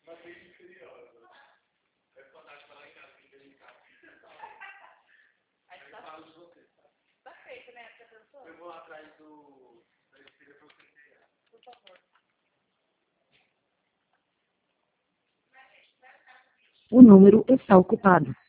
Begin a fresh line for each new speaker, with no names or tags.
Tá feito, né? Você pensou? Eu vou atrás da espelha pra você pegar. Por favor.
O número está ocupado.